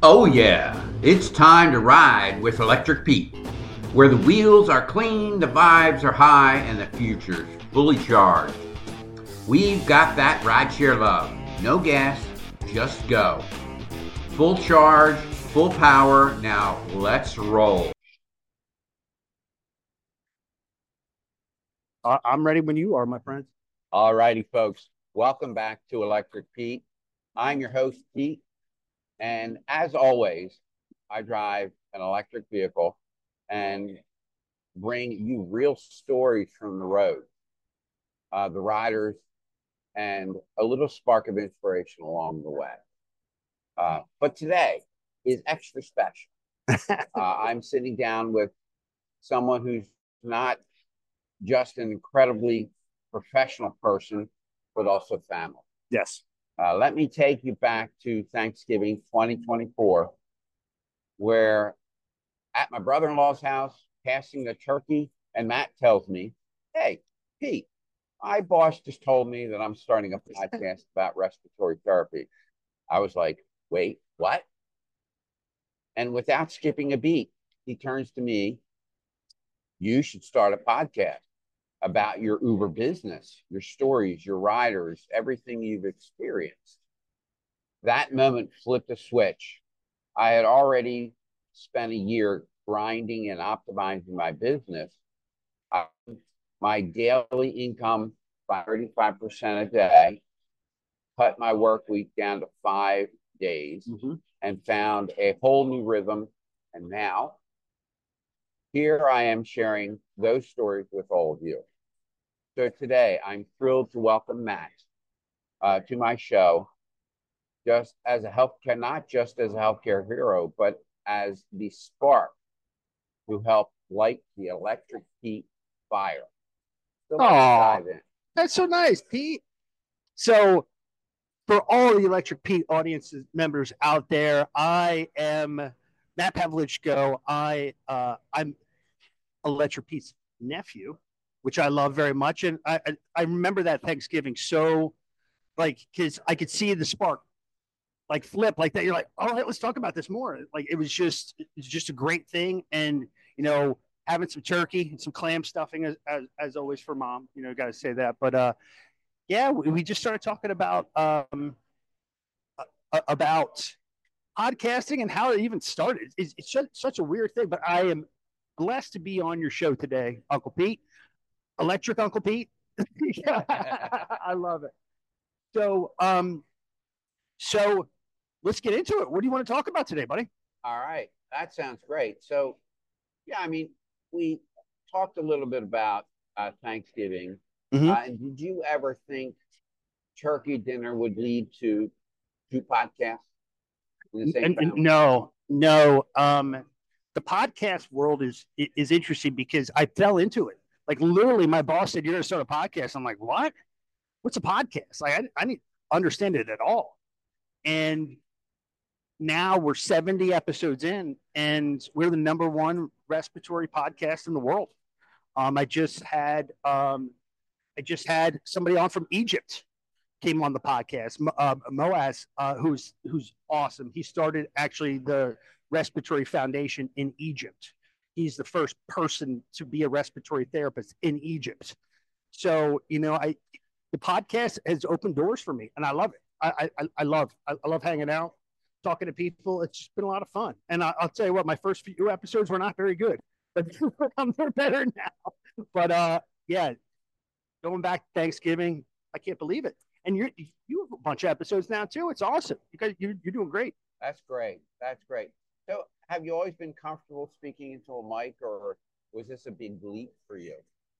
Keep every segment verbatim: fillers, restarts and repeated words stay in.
Oh, yeah, it's time to ride with Electric Pete, where the wheels are clean, the vibes are high, and the future's fully charged. We've got that rideshare love. No gas, just go. Full charge, full power. Now let's roll. Uh, I'm ready when you are, my friend. All righty, folks. Welcome back to Electric Pete. I'm your host, Pete. And as always, I drive an electric vehicle and bring you real stories from the road, uh, the riders, and a little spark of inspiration along the way. Uh, but today is extra special. Uh, I'm sitting down with someone who's not just an incredibly professional person, but also family. Yes. Uh, let me take you back to Thanksgiving twenty twenty-four, where at my brother in law's house, passing the turkey, and Matt tells me, "Hey, Pete, my boss just told me that I'm starting a podcast about respiratory therapy." I was like, "Wait, what?" And without skipping a beat, he turns to me, "You should start a podcast about your Uber business, your stories, your riders, everything you've experienced." That moment flipped a switch. I had already spent a year grinding and optimizing my business. I, my daily income by thirty-five percent a day, cut my work week down to five days, Mm-hmm. and found a whole new rhythm. And now, here I am sharing those stories with all of you. So today, I'm thrilled to welcome Matt uh, to my show, just as a healthcare, not just as a healthcare hero, but as the spark who helped light the electric heat fire. So let's Oh, dive in. that's so nice, Pete. So, for all the Electric Pete audience members out there, I am Matt Pavlichko. I uh, I'm Electric Pete's nephew, which I love very much, and I I, I remember that Thanksgiving so like because I could see the spark like flip like that. You're like, all right, let's talk about this more. Like it was just it's just a great thing, and you know having some turkey and some clam stuffing as as, as always for mom. You know, got to say that, but uh yeah, we, we just started talking about um, about podcasting and how it even started. It's, it's such, such a weird thing, but I am blessed to be on your show today, Uncle Pete, Electric Uncle Pete. I love it. So, um, so let's get into it. What do you want to talk about today, buddy? All right, that sounds great. So, yeah, I mean, we talked a little bit about uh, Thanksgiving. Mm-hmm. Uh, and did you ever think turkey dinner would lead to two podcasts in the same And, and family? no, no. Um, the podcast world is is interesting because I fell into it. Like literally, my boss said, "You're going to start a podcast." I'm like, "What? What's a podcast?" Like I, I didn't understand it at all. And now we're seventy episodes in, and we're the number one respiratory podcast in the world. Um, I just had um, I just had somebody on from Egypt came on the podcast. Uh, Moaz, uh, who's who's awesome. He started actually the Respiratory Foundation in Egypt. He's the first person to be a respiratory therapist in Egypt. So you know, I the podcast has opened doors for me, and I love it. I I, I love I, I love hanging out, talking to people. It's just been a lot of fun. And I, I'll tell you what, my first few episodes were not very good, but they're better now. But uh, yeah, going back to Thanksgiving, I can't believe it. And you're you have a bunch of episodes now too. It's awesome. You guys, you're, you're doing great. That's great. That's great. So, have you always been comfortable speaking into a mic, or was this a big leap for you?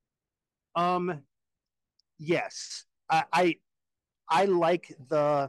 Um, yes, I I, I like the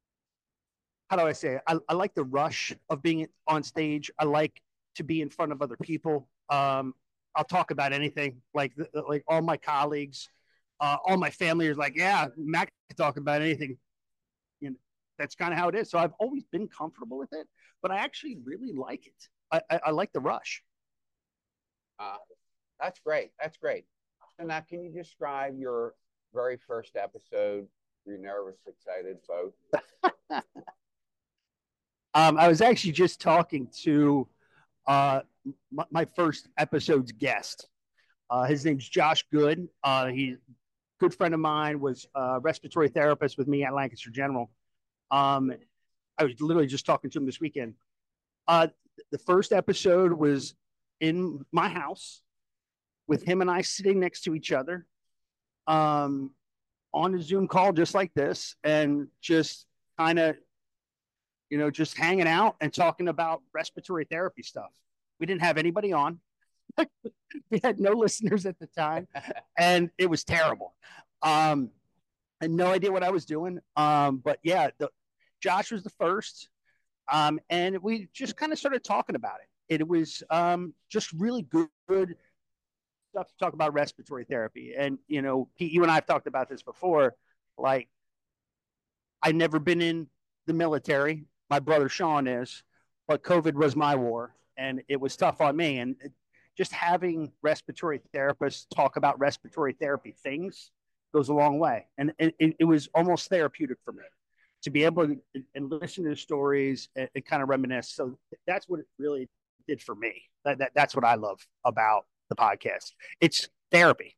how do I say it? I, I like the rush of being on stage. I like to be in front of other people. Um, I'll talk about anything. Like like all my colleagues, uh, all my family is like, yeah, Matt can talk about anything. You know, that's kind of how it is. So I've always been comfortable with it, but I actually really like it. I, I, I like the rush. Uh, that's great. That's great. So now, can you describe your very first episode? You're nervous, excited, both. Um, I was actually just talking to uh, my, my first episode's guest. Uh, his name's Josh Good. Uh, he's a good friend of mine, was a respiratory therapist with me at Lancaster General. Um, I was literally just talking to him this weekend. Uh, the first episode was in my house with him and I sitting next to each other um, on a Zoom call just like this, and just kind of, you know, just hanging out and talking about respiratory therapy stuff. We didn't have anybody on. We had no listeners at the time, and it was terrible. Um, I had no idea what I was doing. Um, but yeah, the, Josh was the first, um, and we just kind of started talking about it. It was um, just really good, good stuff to talk about respiratory therapy. And you know, Pete, you and I have talked about this before. Like, I've never been in the military. My brother Sean is, but COVID was my war, and it was tough on me. And it, just having respiratory therapists talk about respiratory therapy things goes a long way. And it, it, it was almost therapeutic for me to be able to and listen to the stories and, and kind of reminisce. So that's what it really did for me. That, that that's what I love about the podcast. It's therapy.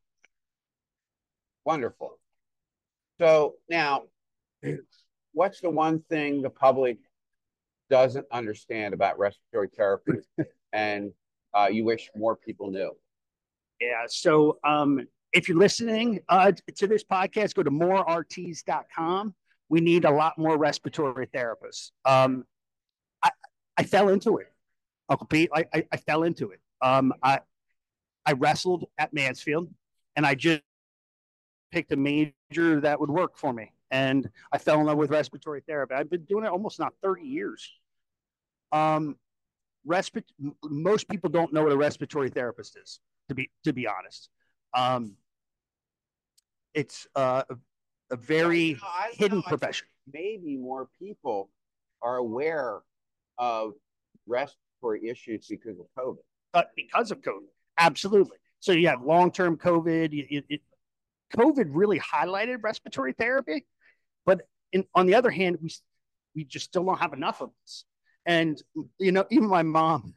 Wonderful. So now, what's the one thing the public doesn't understand about respiratory therapy and uh, you wish more people knew? Yeah. So um, if you're listening uh, to this podcast, go to more R Ts dot com. We need a lot more respiratory therapists. Um, I, I fell into it, Uncle Pete. I, I, I fell into it. Um, I, I wrestled at Mansfield, and I just picked a major that would work for me. And I fell in love with respiratory therapy. I've been doing it almost now thirty years. Um, respir- most people don't know what a respiratory therapist is, to be to be honest. Um, it's uh, a, a very well, you know, hidden know. profession. Maybe more people are aware of respiratory issues because of COVID. Uh, because of COVID, absolutely. So you have long-term COVID. It, it, COVID really highlighted respiratory therapy, but in, on the other hand, we we just still don't have enough of this. And you know, even my mom,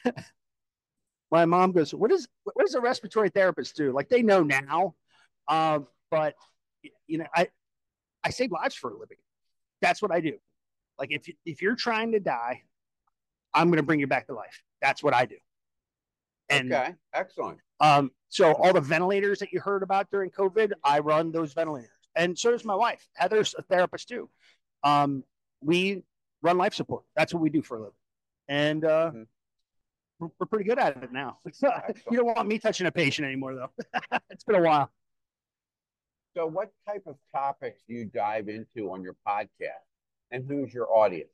my mom goes, "What is what does a respiratory therapist do?" Like, they know now, um, but you know, I I save lives for a living. That's what I do. Like, if if you're trying to die, I'm going to bring you back to life. That's what I do. And okay, excellent. Um, so all the ventilators that you heard about during COVID, I run those ventilators, and so does my wife. Heather's a therapist too. Um, we run life support. That's what we do for a living, and uh, mm-hmm. we're, we're pretty good at it now. You don't want me touching a patient anymore, though. It's been a while. So, what type of topics do you dive into on your podcast, and who's your audience?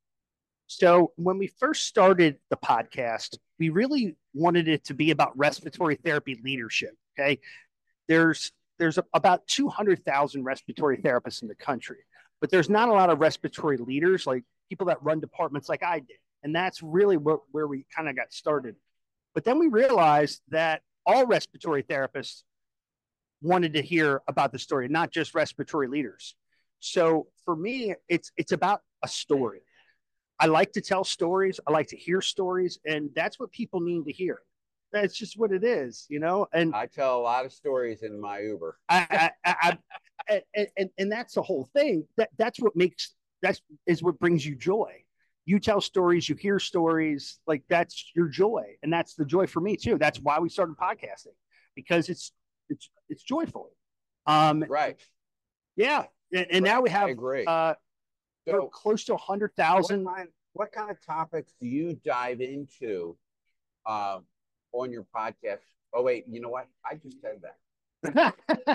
So, when we first started the podcast, we really wanted it to be about respiratory therapy leadership. Okay, there's there's about two hundred thousand respiratory therapists in the country, but there's not a lot of respiratory leaders, like people that run departments like I did, and that's really what, where we kind of got started. But then we realized that all respiratory therapists wanted to hear about the story, not just respiratory leaders. So for me, it's it's about a story. I like to tell stories. I like to hear stories, and that's what people need to hear. That's just what it is, you know. And I tell a lot of stories in my Uber. I, I, I, I and, and that's the whole thing. That that's what makes that's is what brings you joy. You tell stories, you hear stories, like that's your joy, and that's the joy for me too. That's why we started podcasting, because it's it's it's joyful. Um, right. Yeah, and, and right. now we have I agree. Uh, so close to a hundred thousand. What, what kind of topics do you dive into uh, on your podcast? Oh wait, you know what? I just said that.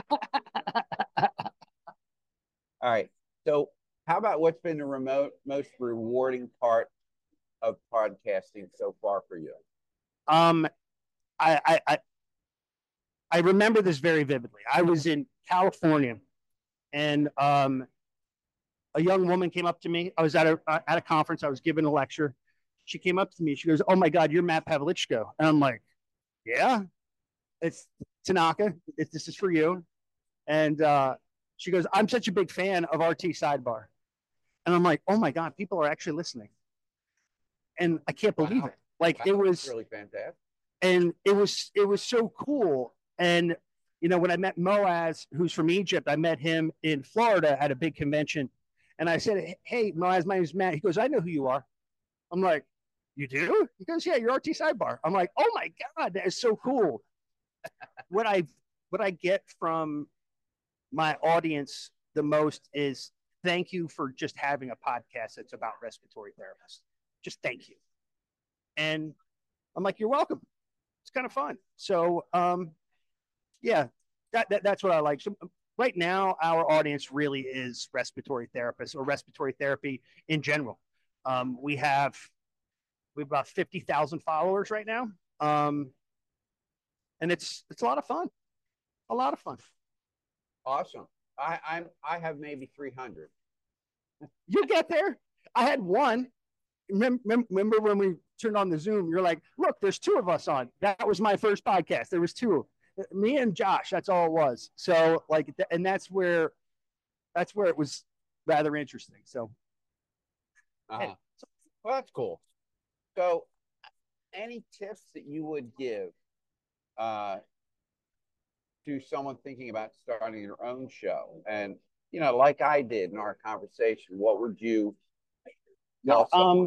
All right. So, how about what's been the remote most rewarding part of podcasting so far for you? Um, I I I, I remember this very vividly. I was in California, and um. a young woman came up to me. I was at a uh, at a conference. I was giving a lecture. She came up to me. She goes, "Oh my God, you're Matt Pavlichko." And I'm like, "Yeah, it's Tanaka. It, this is for you." And uh, she goes, "I'm such a big fan of R T Sidebar." And I'm like, "Oh my God, people are actually listening." and I can't believe wow. it. Like wow. it was really fantastic, and it was it was so cool. And you know, when I met Moaz, who's from Egypt, I met him in Florida at a big convention, and I said, "Hey, Moaz, my name's Matt." He goes, "I know who you are." I'm like, "You do?" He goes, "Yeah, you're R T Sidebar." I'm like, "Oh my god, that is so cool." what I what I get from my audience the most is thank you for just having a podcast that's about respiratory therapists. Just thank you. And I'm like, you're welcome. It's kind of fun. So, um, yeah, that, that that's what I like. So right now, our audience really is respiratory therapists or respiratory therapy in general. Um, we have we have about fifty thousand followers right now, um, and it's it's a lot of fun. A lot of fun. Awesome. I I'm I have maybe three hundred. You get there. I had one. Remember, remember when we turned on the Zoom? You're like, look, there's two of us on. That was my first podcast. There was two, me and Josh. That's all it was. So like, and that's where, that's where it was rather interesting. So, uh-huh. Hey. Well, that's cool. So, any tips that you would give uh, to someone thinking about starting your own show? And you know, like I did in our conversation, what would you tell no, um,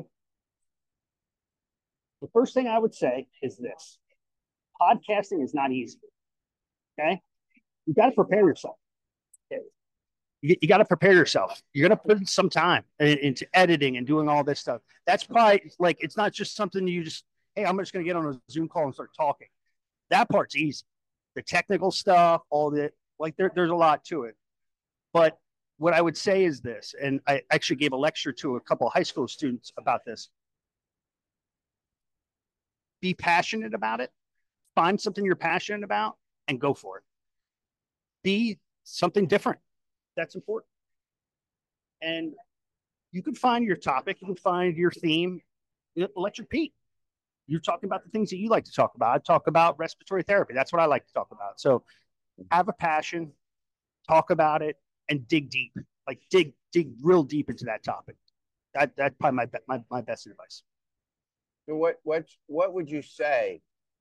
the first thing I would say is this: podcasting is not easy. Okay, you got to prepare yourself. Okay? You, you got to prepare yourself. You're going to put some time into editing and doing all this stuff. That's probably like it's not just something you just hey, I'm just going to get on a Zoom call and start talking. That part's easy. The technical stuff, all the like, there, there's a lot to it. But what I would say is this, and I actually gave a lecture to a couple of high school students about this. Be passionate about it. Find something you're passionate about and go for it. Be something different. That's important. And you can find your topic, you can find your theme. Electric Pete, you're talking about the things that you like to talk about. I talk about respiratory therapy. That's what I like to talk about. So have a passion, talk about it, and dig deep. Like dig, dig real deep into that topic. That that's probably my my, my best advice. So what what what would you say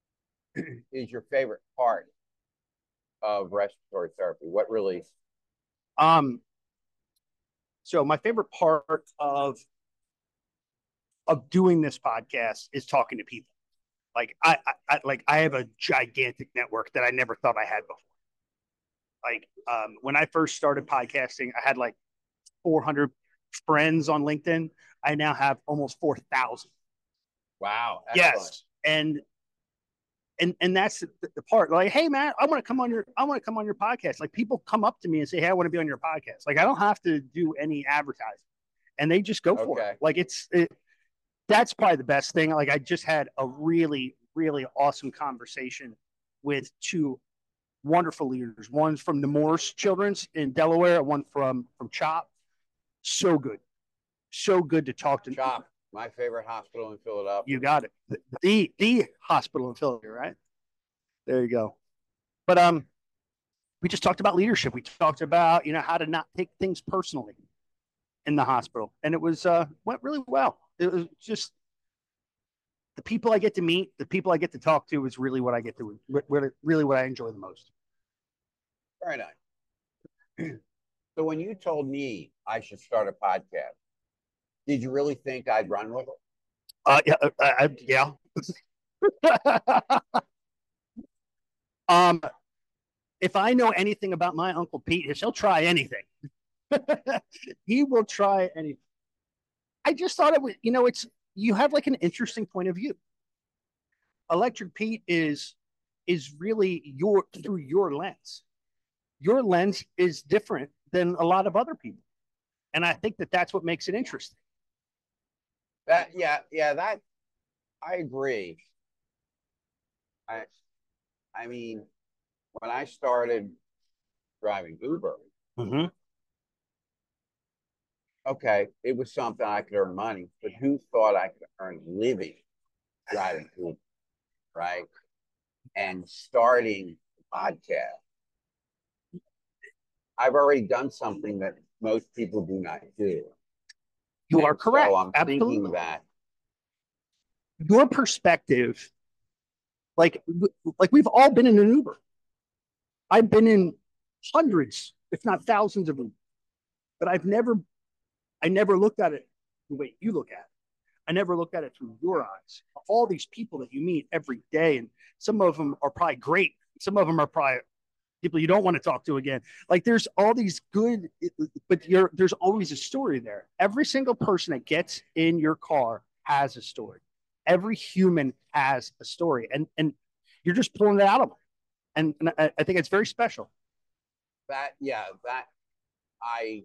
is your favorite part of respiratory therapy? What really? Um. So my favorite part of of doing this podcast is talking to people. Like I, I like I have a gigantic network that I never thought I had before. Like um, when I first started podcasting, I had like four hundred friends on LinkedIn. I now have almost four thousand. Wow. Yes, and and and that's the, the part. Like, hey, Matt, I want to come on your I want to come on your podcast. Like people come up to me and say, hey, I want to be on your podcast. Like I don't have to do any advertising, and they just go for okay. it. Like it's it, that's probably the best thing. Like I just had a really really awesome conversation with two wonderful leaders. One from the Morse Children's in Delaware, one from from CHOP. So good, so good to talk to. CHOP, my favorite hospital in Philadelphia. You got it. The the, the hospital in Philadelphia, right? There you go. But um, we just talked about leadership. We talked about you know how to not take things personally in the hospital, and it was uh went really well. It was just the people I get to meet, the people I get to talk to is really what I get to really what I enjoy the most. Very nice. So when you told me I should start a podcast, did you really think I'd run with it? Uh, yeah, uh, uh, yeah. um, if I know anything about my Uncle Pete, he'll try anything. He will try anything. I just thought it was, you know, it's you have like an interesting point of view. Electric Pete is is really your through your lens. Your lens is different than a lot of other people, and I think that that's what makes it interesting. That yeah yeah that I agree. I I mean, when I started driving Uber, mm-hmm. okay, it was something I could earn money, but who thought I could earn a living driving Uber, right? And starting a podcast, I've already done something that most people do not do. You and are correct. So I'm Absolutely. thinking that your perspective, like like we've all been in an Uber. I've been in hundreds, if not thousands of them, but I've never, I never looked at it the way you look at it. I never looked at it through your eyes. All these people that you meet every day, and some of them are probably great. Some of them are probably people you don't want to talk to again. Like there's all these good, but you're, there's always a story there. Every single person that gets in your car has a story. Every human has a story, and and you're just pulling it out of them. And, and I, I think it's very special. That yeah, that I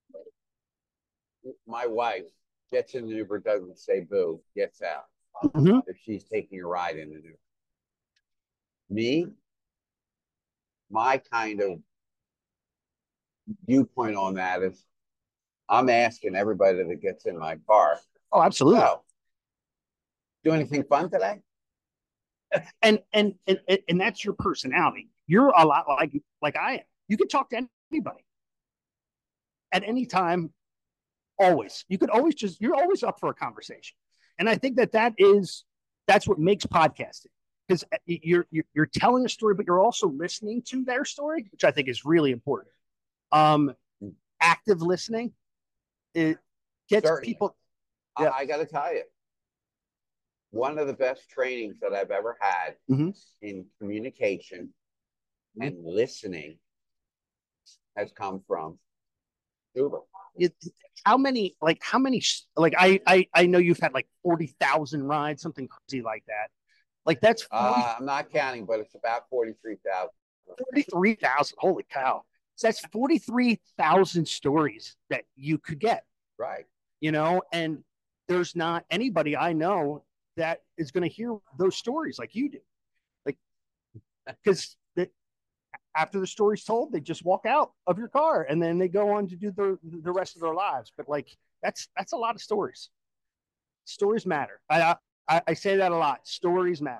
my wife gets in the Uber, doesn't say boo, gets out mm-hmm. if she's taking a ride in the Uber. Me, my kind of viewpoint on that is I'm asking everybody that gets in my car. Oh, absolutely. So, do anything fun today? And, and and and that's your personality. You're a lot like like I am. You can talk to anybody at any time, always. You could always just, you're always up for a conversation. And I think that that is, that's what makes podcasting, because you're, you're you're telling a story, but you're also listening to their story, which I think is really important. Um, active listening, it gets Certainly. people. Yeah. I, I got to tell you, one of the best trainings that I've ever had mm-hmm. in communication mm-hmm. and listening has come from Uber. It, how many, like, how many, like, I, I, I know you've had like forty thousand rides, something crazy like that. Like, that's, forty, uh, I'm not counting, but it's about forty-three thousand. forty-three thousand. Holy cow. So that's forty-three thousand stories that you could get. Right. You know, and there's not anybody I know that is going to hear those stories like you do. Like, because after the story's told, they just walk out of your car and then they go on to do the the rest of their lives. But like, that's that's a lot of stories. Stories matter. I I, I say that a lot. Stories matter.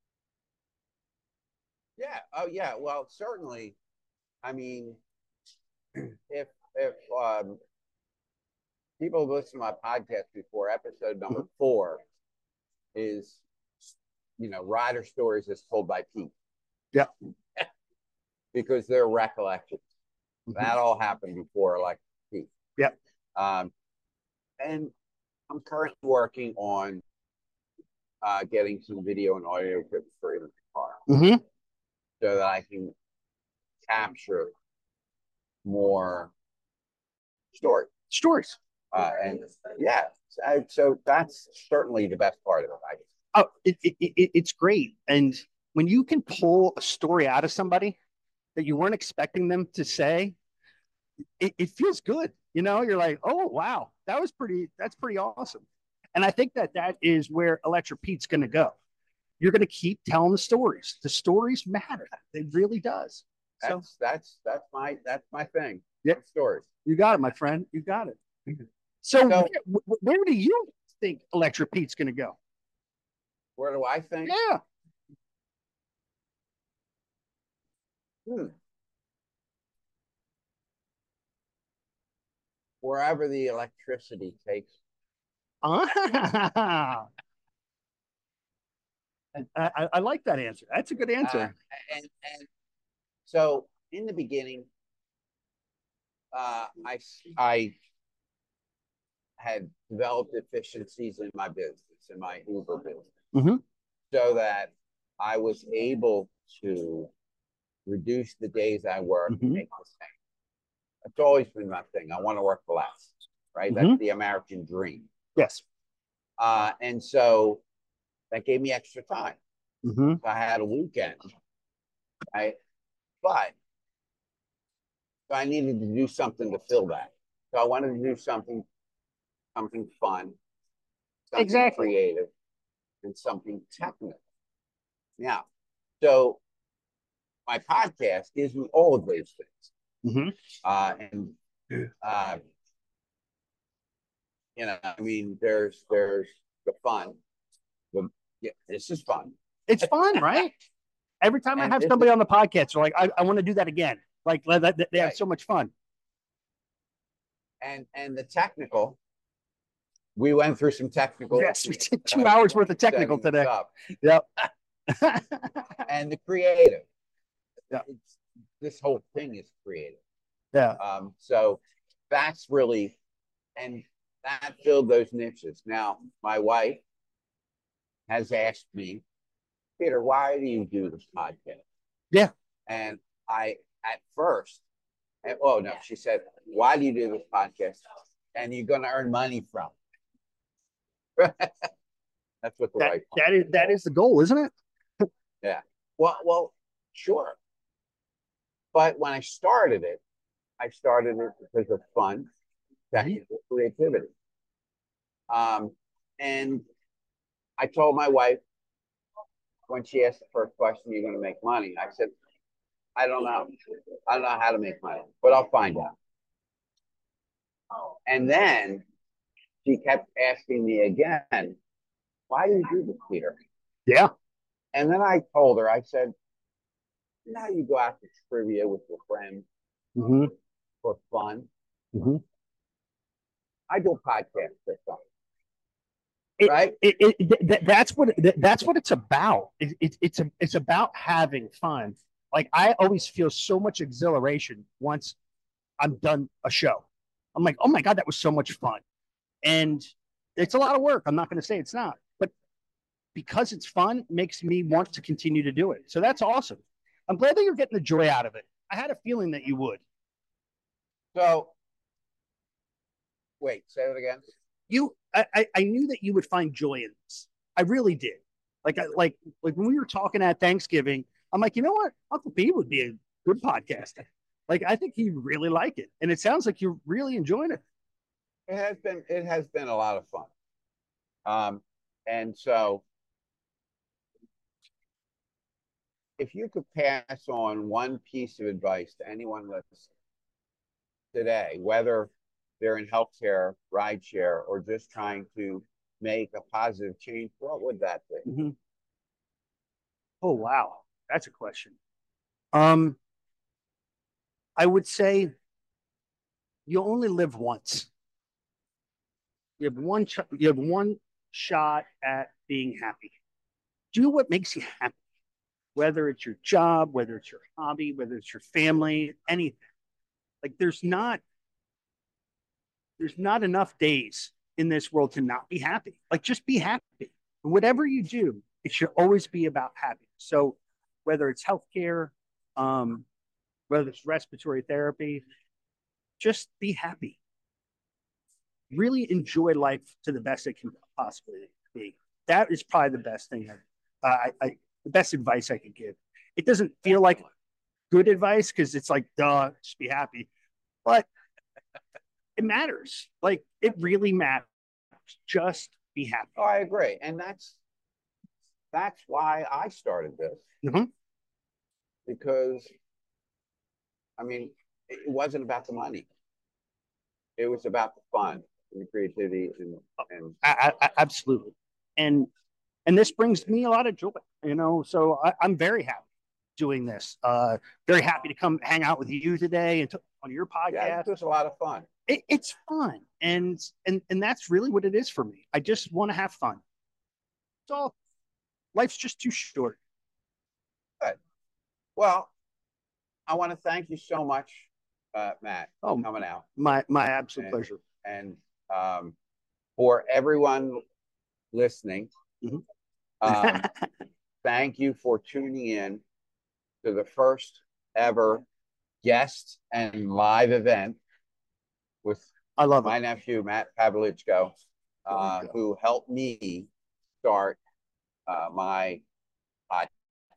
Yeah. Oh yeah. Well, certainly. I mean, if if um, people have listened to my podcast before, episode number mm-hmm. four is, you know, rider stories as told by Pete. Yeah. Because they're recollections. Mm-hmm. That all happened before, like Pete. Yeah. Um, and I'm currently working on uh, getting some video and audio clips for in the car, mm-hmm. so that I can capture more stories. Stories. Uh, and yeah, so, so that's certainly the best part of it. I guess. Oh, it, it, it, it's great. And when you can pull a story out of somebody that you weren't expecting them to say, it, it feels good. You know, you're like, oh, wow, that was pretty, that's pretty awesome. And I think that that is where Electric Pete's going to go. You're going to keep telling the stories. The stories matter. It really does. That's, so that's, that's my, that's my thing. Yeah. Stories. You got it, my friend. You got it. So, so where, where do you think Electric Pete's going to go? Where do I think? Yeah. Hmm. Wherever the electricity takes. Ah. I, I like that answer. That's a good answer. Uh, and, and so in the beginning, uh, I, I had developed efficiencies in my business, in my Uber business, mm-hmm. so that I was able to reduce the days I work mm-hmm. and make the same. That's always been my thing. I want to work less, right? Mm-hmm. That's the American dream. Yes. Uh, and so that gave me extra time. Mm-hmm. I had a weekend, right? But so I needed to do something to fill that. So I wanted to do something, something fun, something exactly. creative, and something technical. Now, so my podcast gives me all of those things. Mm-hmm. Uh, and uh, you know, I mean, there's there's the fun. The, yeah, this is fun. It's fun, right? Every time and I have somebody on the podcast, they're like, I, I want to do that again. Like, they have right. so much fun. And and the technical, we went through some technical. Yes, we did two uh, hours worth of technical today. Yep. And the creative. Yeah. It's, this whole thing is creative. Yeah. Um, so that's really, and that filled those niches. Now, my wife has asked me, Peter, why do you do this podcast? Yeah. And I, at first, and, oh no, she said, why do you do this podcast? And you're going to earn money from it. That's what the that, wife that is that is the goal, isn't it? Yeah. Well, well, sure. But when I started it, I started it because of fun, technical creativity. Um, and I told my wife when she asked the first question, "You're going to make money?" I said, "I don't know. I don't know how to make money, but I'll find out." And then she kept asking me again, "Why do you do this, Peter?" Yeah. And then I told her, I said, "You know how you go out to trivia with your friends mm-hmm. for fun? Mm-hmm. I do a podcast for fun." It, right? It, it, it, that, that's what that's what it's about. It, it, it's a, it's about having fun. Like I always feel so much exhilaration once I'm done a show. I'm like, oh my God, that was so much fun. And it's a lot of work. I'm not going to say it's not, but because it's fun, it makes me want to continue to do it. So that's awesome. I'm glad that you're getting the joy out of it. I had a feeling that you would. So, wait, say it again. You, I, I knew that you would find joy in this. I really did. Like, I, like, like when we were talking at Thanksgiving, I'm like, you know what? Uncle P would be a good podcaster. Like, I think he'd really like it, and it sounds like you're really enjoying it. It has been. It has been a lot of fun. Um, and so, if you could pass on one piece of advice to anyone listening today, whether they're in healthcare, rideshare, or just trying to make a positive change, what would that be? Mm-hmm. Oh, wow. That's a question. Um, I would say you only live once. You have one, ch- you have one shot at being happy. Do what makes you happy, whether it's your job, whether it's your hobby, whether it's your family, anything. Like there's not, there's not enough days in this world to not be happy. Like just be happy. Whatever you do, it should always be about happiness. So whether it's healthcare, um, whether it's respiratory therapy, just be happy. Really enjoy life to the best it can possibly be. That is probably the best thing. I, I, I the best advice I could give. It doesn't feel like good advice because it's like, duh, just be happy. But it matters. Like it really matters. Just be happy. Oh, I agree, and that's that's why I started this. Mm-hmm. Because, I mean, it wasn't about the money. It was about the fun and the creativity, and and I, I, absolutely. And and this brings me a lot of joy. You know, so I, I'm very happy doing this. Uh, very happy to come hang out with you today and to, on your podcast. Yeah, it was a lot of fun. It, it's fun, and and and that's really what it is for me. I just want to have fun. So life's just too short. Good. Well, I want to thank you so much, uh, Matt, for oh, coming out. My my absolute and, pleasure. And um, for everyone listening, mm-hmm. um, thank you for tuning in to the first ever guest and live event with I love my it. nephew, Matt Pavlichko, uh, who helped me start uh, my podcast.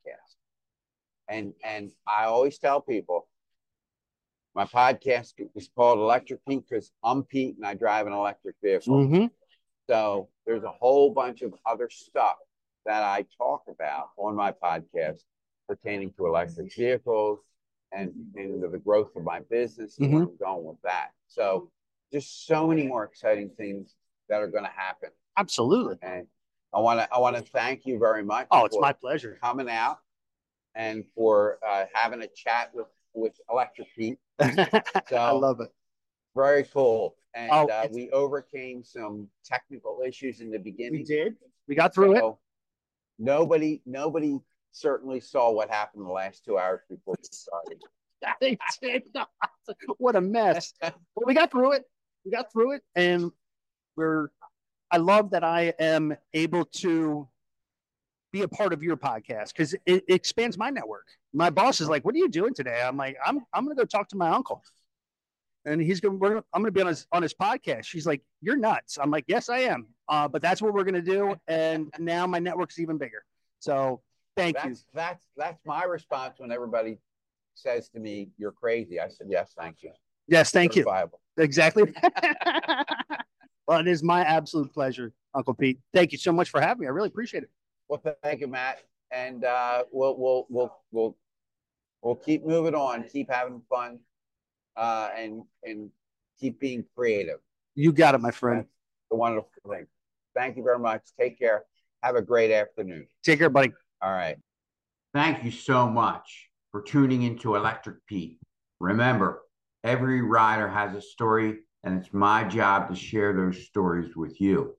And, and I always tell people, my podcast is called Electric Pete because I'm Pete and I drive an electric vehicle. Mm-hmm. So there's a whole bunch of other stuff that I talk about on my podcast pertaining to electric vehicles and, and the growth of my business and mm-hmm. where I'm going with that. So just so many more exciting things that are going to happen. Absolutely. And I want to I want to thank you very much. Oh, it's my pleasure. Coming out and for uh, having a chat with, with Electric Pete. So, I love it. Very cool. and Oh, uh, it's- we overcame some technical issues in the we beginning. did. We got through it. So nobody, nobody certainly saw what happened the last two hours before we started. They did not. What a mess. But we got through it. We got through it, and we're. I love that I am able to be a part of your podcast because it, it expands my network. My boss is like, "What are you doing today?" I'm like, "I'm I'm going to go talk to my uncle." And he's going. to I'm going to be on his on his podcast. She's like, "You're nuts." I'm like, "Yes, I am." Uh, but that's what we're going to do. And now my network's even bigger. So thank that's, you. That's that's my response when everybody says to me, "You're crazy." I said, "Yes, thank you." Yes, thank you. Viable. Exactly. Well, it is my absolute pleasure, Uncle Pete. Thank you so much for having me. I really appreciate it. Well, thank you, Matt. And uh, we'll we'll we'll we'll we'll keep moving on, keep having fun, uh, and and keep being creative. You got it, my friend. That's the wonderful thing. Thank you very much. Take care. Have a great afternoon. Take care, buddy. All right. Thank you so much for tuning into Electric Pete. Remember, every rider has a story, and it's my job to share those stories with you.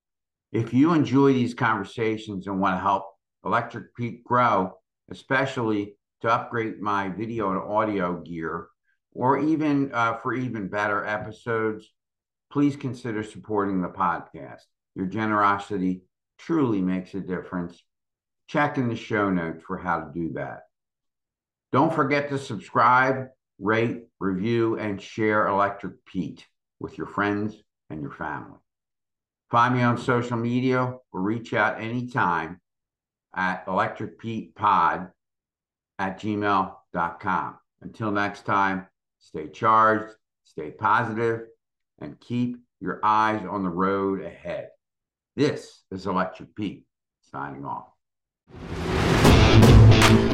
If you enjoy these conversations and want to help Electric Pete grow, especially to upgrade my video and audio gear, or even uh, for even better episodes, please consider supporting the podcast. Your generosity truly makes a difference. Check in the show notes for how to do that. Don't forget to subscribe, rate, review, and share Electric Pete with your friends and your family. Find me on social media or reach out anytime at electric pete pod at gmail dot com. Until next time, stay charged, stay positive, and keep your eyes on the road ahead. This is Electric Pete, signing off.